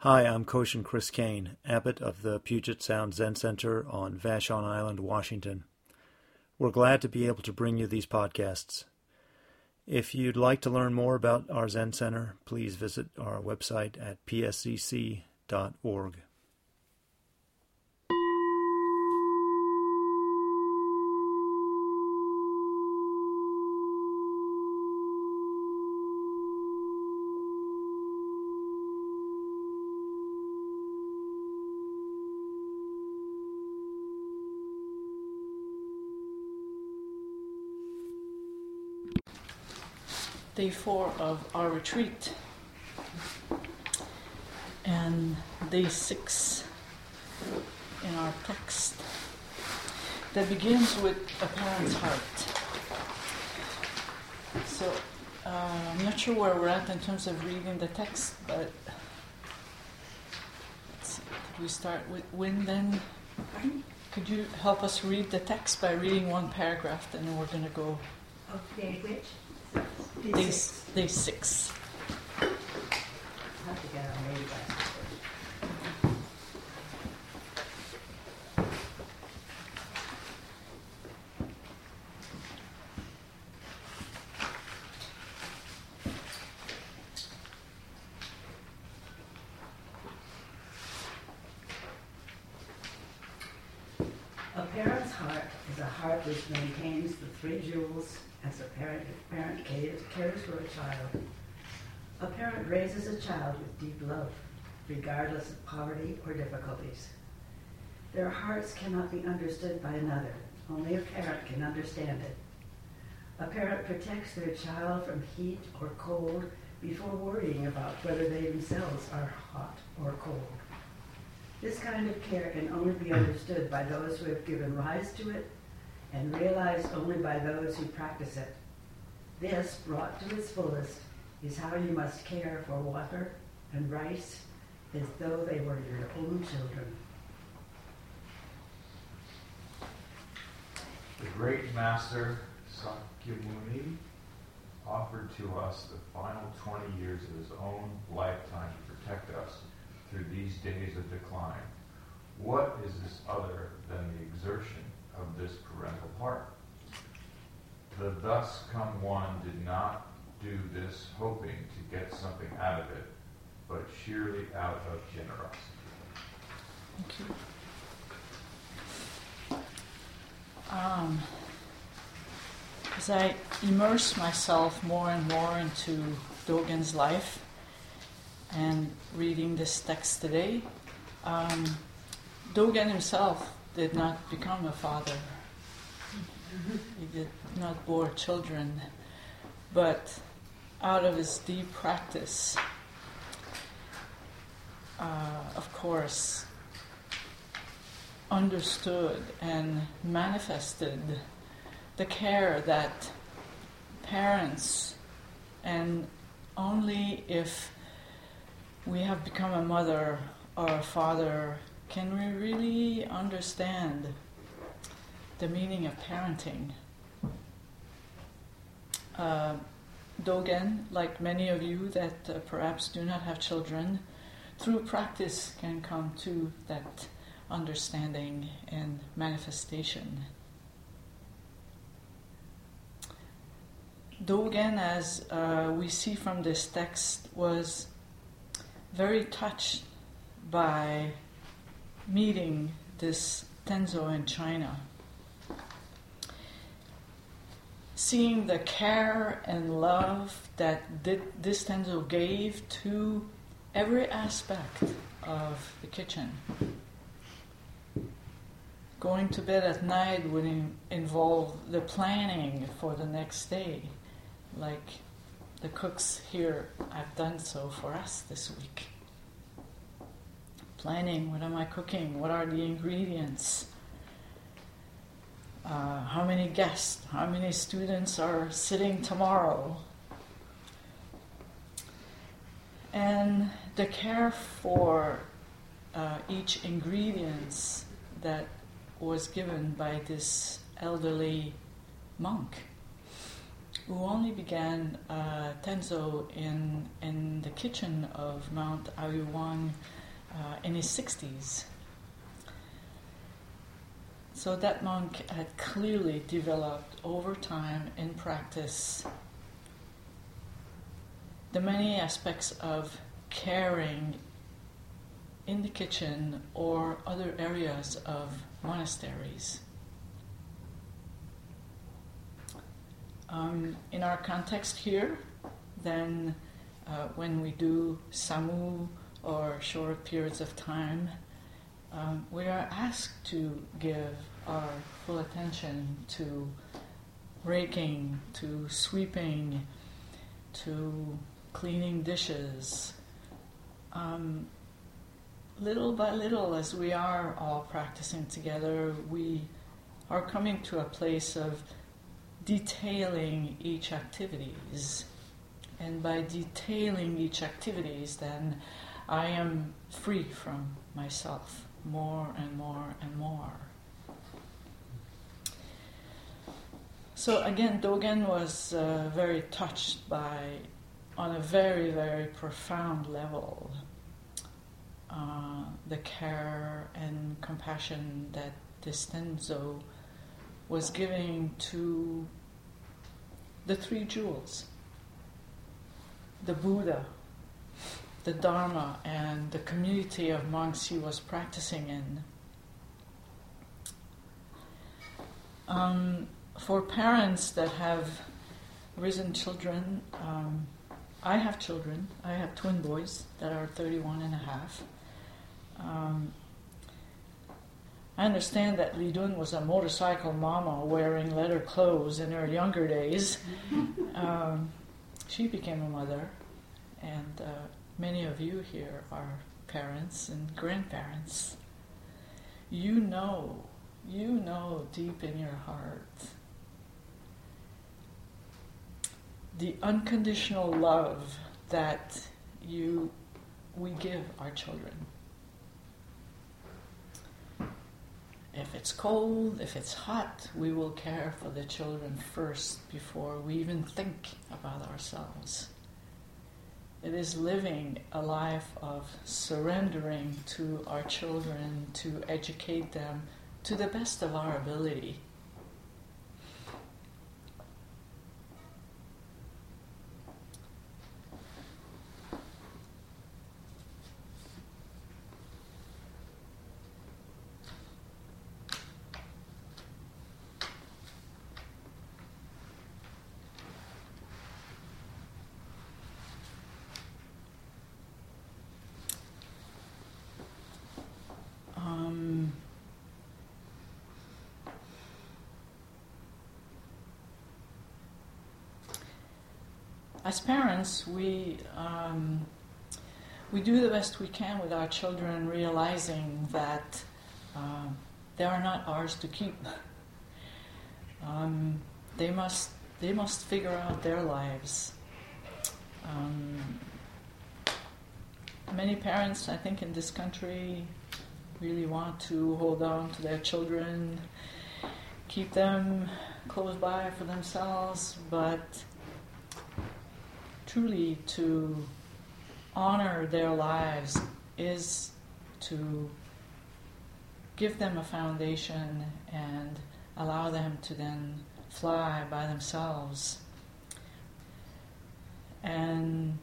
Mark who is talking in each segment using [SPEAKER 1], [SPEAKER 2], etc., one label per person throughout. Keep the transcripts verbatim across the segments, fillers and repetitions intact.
[SPEAKER 1] Hi, I'm Koshin Chris Kane, abbot of the Puget Sound Zen Center on Vashon Island, Washington. We're glad to be able to bring you these podcasts. If you'd like to learn more about our Zen Center, please visit our website at p s c c dot org.
[SPEAKER 2] Day four of our retreat, and day six in our text that begins with a parent's heart. So uh, I'm not sure where we're at in terms of reading the text, but let's see. Could we start with Win then? Could you help us read the text by reading one paragraph, and then we're going to go.
[SPEAKER 3] Okay, which?
[SPEAKER 2] Day, day six. Day six.
[SPEAKER 3] I have to get our reading glasses first. A parent's heart is a heart which maintains the three jewels as a parent, a parent cares, cares for a child. A parent raises a child with deep love, regardless of poverty or difficulties. Their hearts cannot be understood by another. Only a parent can understand it. A parent protects their child from heat or cold before worrying about whether they themselves are hot or cold. This kind of care can only be understood by those who have given rise to it and realized only by those who practice it. This, brought to its fullest, is how you must care for water and rice as though they were your own children.
[SPEAKER 4] The great master Sakyamuni offered to us the final twenty years of his own lifetime to protect us through these days of decline. What is this other than the exertion of this parental heart? The thus come one did not do this hoping to get something out of it, but sheerly out of generosity.
[SPEAKER 2] Thank you. Um, as I immerse myself more and more into Dogen's life and reading this text today, um, Dogen himself did not become a father. He did not bore children, but out of his deep practice, uh, of course, understood and manifested the care that parents, and only if we have become a mother or a father can we really understand the meaning of parenting. Uh, Dogen, like many of you that uh, perhaps do not have children, through practice can come to that understanding and manifestation. Dogen, as uh, we see from this text, was very touched by meeting this Tenzo in China. Seeing the care and love that this Tenzo gave to every aspect of the kitchen. Going to bed at night would in, involve the planning for the next day, like the cooks here have done so for us this week. Planning, what am I cooking? What are the ingredients? Uh, how many guests? How many students are sitting tomorrow? And the care for uh, each ingredients that was given by this elderly monk who only began uh, Tenzo in, in the kitchen of Mount Aoyuan uh, in his sixties. So that monk had clearly developed over time in practice the many aspects of caring in the kitchen or other areas of monasteries. Um, in our context here, then uh, when we do samu or short periods of time, um, we are asked to give our full attention to raking, to sweeping, to cleaning dishes. Um, little by little, as we are all practicing together, we are coming to a place of detailing each activities. And by detailing each activities, then I am free from myself more and more and more. So again, Dogen was uh, very touched by, on a very, very profound level, uh, the care and compassion that this Tenzo was giving to the three jewels, the Buddha, the Dharma, and the community of monks he was practicing in. Um, for parents that have risen children, um, I have children. I have twin boys that are thirty-one and a half. Um, I understand that Li Dun was a motorcycle mama wearing leather clothes in her younger days. Um, she became a mother, and uh, many of you here are parents and grandparents. You know, you know deep in your heart the unconditional love that you we give our children. If it's cold, if it's hot, we will care for the children first before we even think about ourselves. It is living a life of surrendering to our children to educate them to the best of our ability. Um, as parents, we um, we do the best we can with our children, realizing that uh, they are not ours to keep. Um, they must they must figure out their lives. Um, many parents, I think, in this country really want to hold on to their children, keep them close by for themselves, but truly to honor their lives is to give them a foundation and allow them to then fly by themselves. And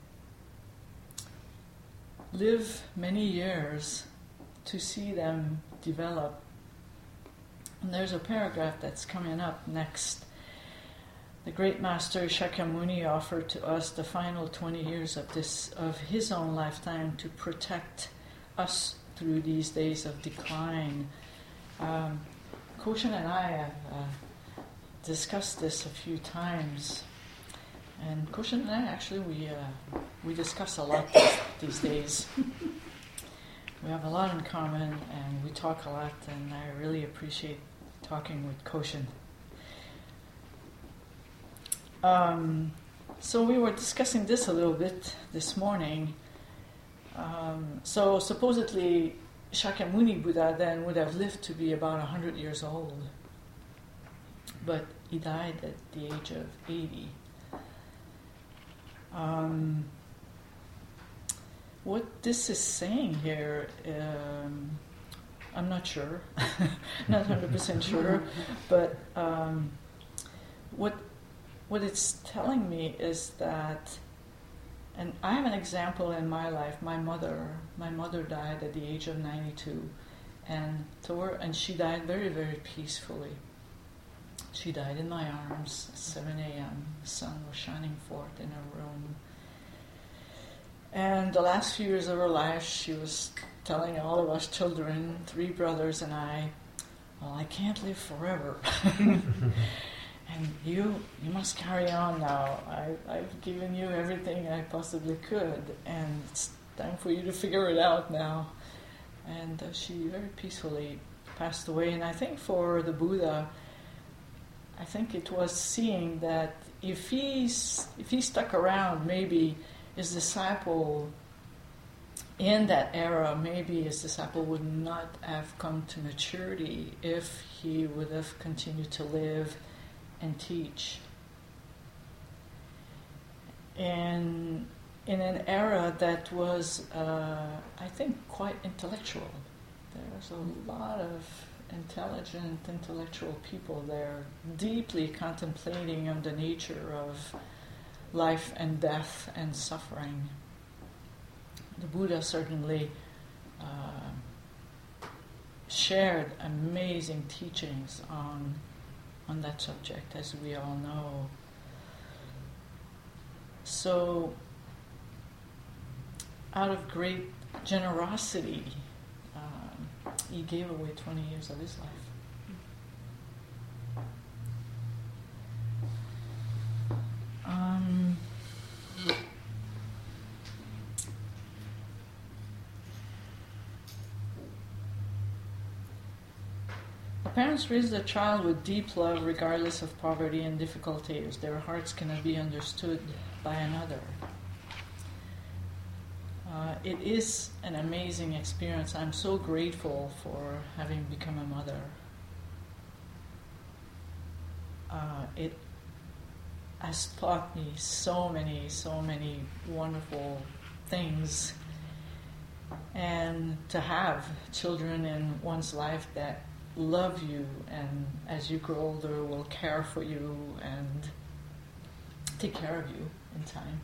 [SPEAKER 2] live many years to see them develop. And there's a paragraph that's coming up next. The great master Shakyamuni offered to us the final twenty years of this of his own lifetime to protect us through these days of decline. Um, Koshin and I have uh, discussed this a few times, and Koshin and I actually we uh, we discuss a lot these, these days. We have a lot in common, and we talk a lot, and I really appreciate talking with Koshin. Um, so we were discussing this a little bit this morning. Um, so supposedly Shakyamuni Buddha then would have lived to be about one hundred years old, but he died at the age of eighty. Um, what this is saying here, um, I'm not sure, not one hundred percent sure, but um, what what it's telling me is that, and I have an example in my life. My mother, my mother died at the age of ninety-two, and to her, and she died very, very peacefully. She died in my arms at seven a.m. The sun was shining forth in her room. And the last few years of her life, she was telling all of us children, three brothers and I, well, I can't live forever. And you you must carry on now. I, I've given you everything I possibly could, and it's time for you to figure it out now. And uh, she very peacefully passed away. And I think for the Buddha, I think it was seeing that if he's if he stuck around, maybe his disciple in that era, maybe his disciple would not have come to maturity if he would have continued to live and teach. And in an era that was, uh, I think, quite intellectual. There was a lot of intelligent, intellectual people there, deeply contemplating on the nature of life and death and suffering. The Buddha certainly uh, shared amazing teachings on on that subject, as we all know. So, out of great generosity, um, he gave away twenty years of his life. Um, Parents raise their child with deep love regardless of poverty and difficulties. Their hearts cannot be understood by another. Uh, it is an amazing experience. I'm so grateful for having become a mother. Uh, it has taught me so many, so many wonderful things. And to have children in one's life that love you and as you grow older will care for you and take care of you in time.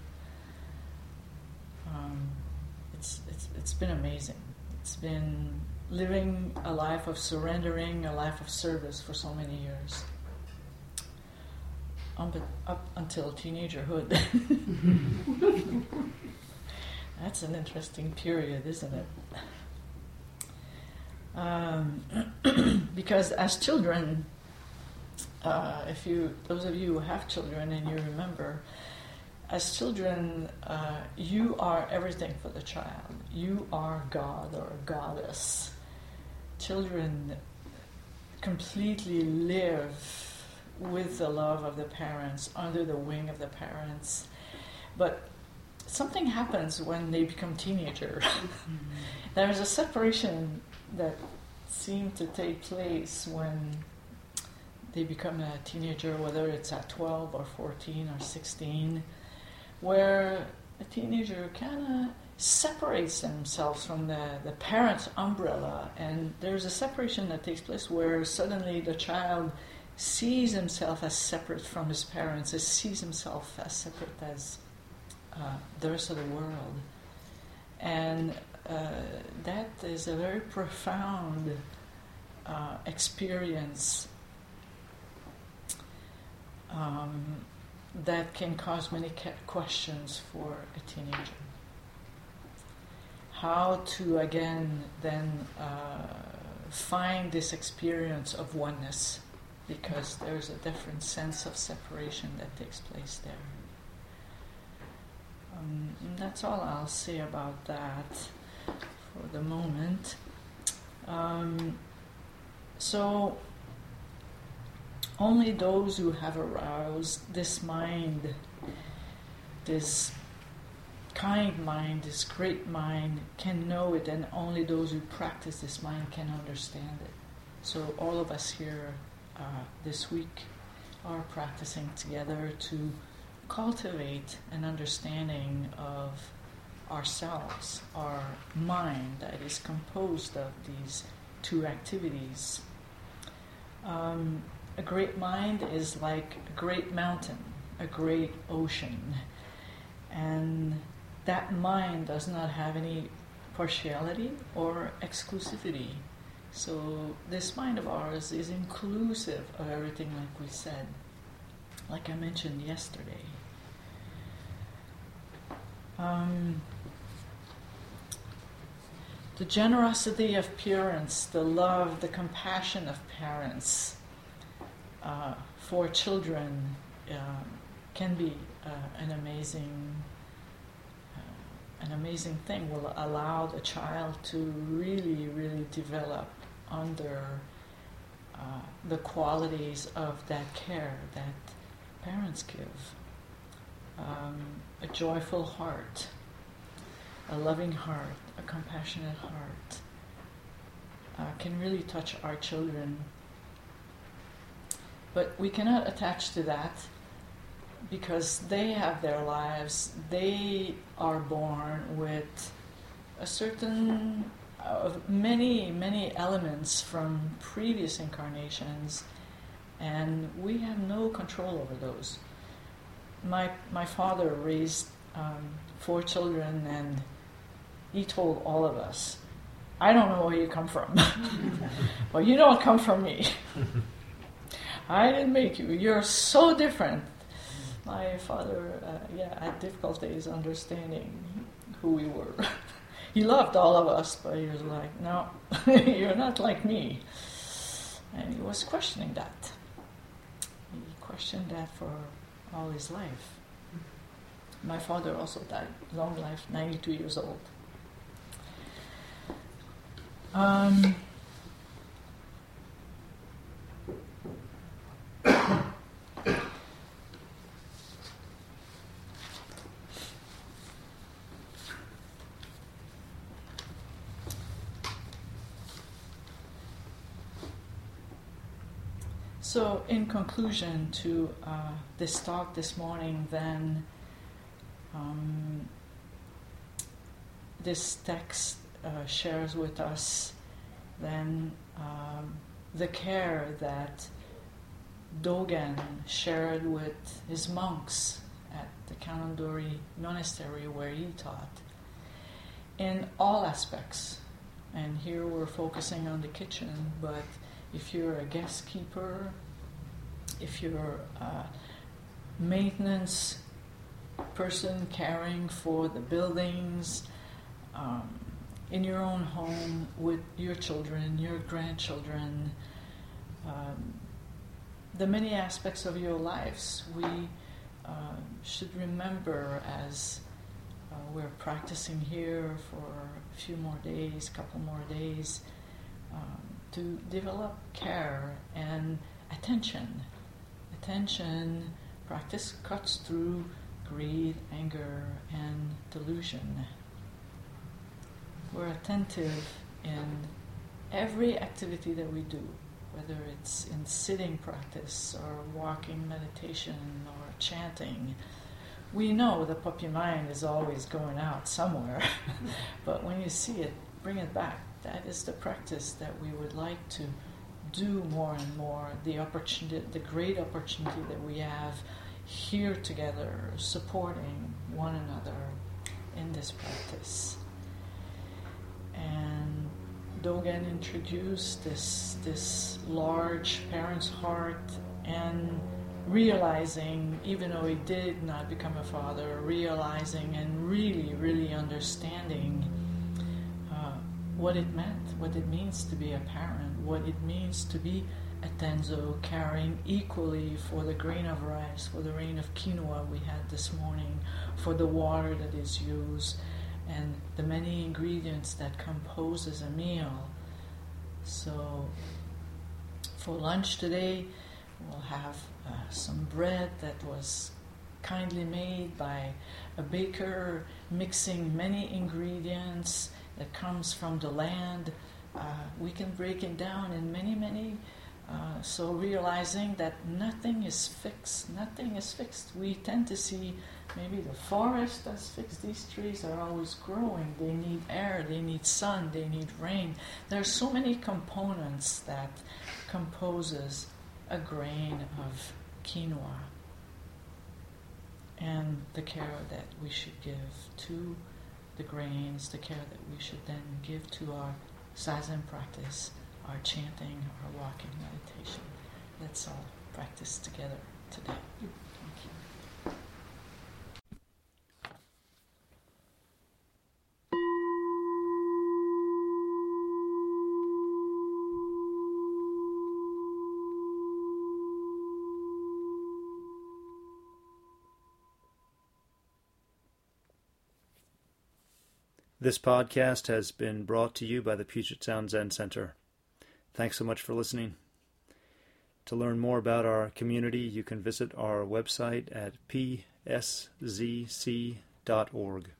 [SPEAKER 2] Um, it's, it's it's been amazing. It's been living a life of surrendering, a life of service for so many years. Um, but up until teenagerhood. That's an interesting period, isn't it? Um, because as children, uh, if you, those of you who have children and you remember, as children, uh, you are everything for the child. You are God or goddess. Children completely live with the love of the parents, under the wing of the parents. But something happens when they become teenagers. Mm-hmm. There's a separation that seems to take place when they become a teenager, whether it's at twelve or fourteen or sixteen, where a teenager kind of separates themselves from the, the parent's umbrella, and there's a separation that takes place where suddenly the child sees himself as separate from his parents, as sees himself as separate as uh, the rest of the world. And uh, that is a very profound uh, experience um, that can cause many ca- questions for a teenager. How to, again, then uh, find this experience of oneness, because there's a different sense of separation that takes place there. Um, and that's all I'll say about that for the moment. Um, so, only those who have aroused this mind, this kind mind, this great mind, can know it, and only those who practice this mind can understand it. So all of us here uh, this week are practicing together to cultivate an understanding of ourselves, our mind that is composed of these two activities. Um, a great mind is like a great mountain, a great ocean, and that mind does not have any partiality or exclusivity. So this mind of ours is inclusive of everything, like we said, like I mentioned yesterday. Um, the generosity of parents, the love, the compassion of parents uh, for children uh, can be uh, an amazing, uh, an amazing thing. Will allow the child to really, really develop under uh, the qualities of that care that parents give. Um, a joyful heart, a loving heart, a compassionate heart uh, can really touch our children. But we cannot attach to that because they have their lives. They are born with a certain, uh, many, many elements from previous incarnations, and we have no control over those. My my father raised um, four children, and he told all of us, "I don't know where you come from, but you don't come from me. I didn't make you. You're so different." My father, uh, yeah, had difficulties understanding who we were. He loved all of us, but he was like, "No, you're not like me," and he was questioning that. He questioned that for all his life. My father also died, long life, ninety-two years old. Um, So, in conclusion to uh, this talk this morning, then, um, this text uh, shares with us then um, the care that Dogen shared with his monks at the Kanondori monastery where he taught, in all aspects. And here we're focusing on the kitchen, but if you're a guest keeper, if you're a maintenance person caring for the buildings, um, in your own home with your children, your grandchildren, um, the many aspects of your lives, we uh, should remember as uh, we're practicing here for a few more days, couple more days, um, to develop care and attention. Attention practice cuts through greed, anger, and delusion. We're attentive in every activity that we do, whether it's in sitting practice or walking meditation or chanting. We know the puppy mind is always going out somewhere, but when you see it, bring it back. That is the practice that we would like to do more and more, the opportunity, the great opportunity that we have here together, supporting one another in this practice. And Dogen introduced this, this large parent's heart, and realizing, even though he did not become a father, realizing and really, really understanding uh, what it meant, what it means to be a parent, what it means to be a tenzo, caring equally for the grain of rice, for the grain of quinoa we had this morning, for the water that is used, and the many ingredients that composes a meal. So, for lunch today, we'll have uh, some bread that was kindly made by a baker, mixing many ingredients that comes from the land. Uh, we can break it down in many, many Uh, so realizing that nothing is fixed, nothing is fixed. We tend to see maybe the forest that's fixed. These trees are always growing. They need air, they need sun, they need rain. There are so many components that composes a grain of quinoa. And the care that we should give to the grains, the care that we should then give to our zazen practice, our chanting, our walking meditation. Let's all practice together today. Thank you.
[SPEAKER 1] This podcast has been brought to you by the Puget Sound Zen Center. Thanks so much for listening. To learn more about our community, you can visit our website at p s z c dot org.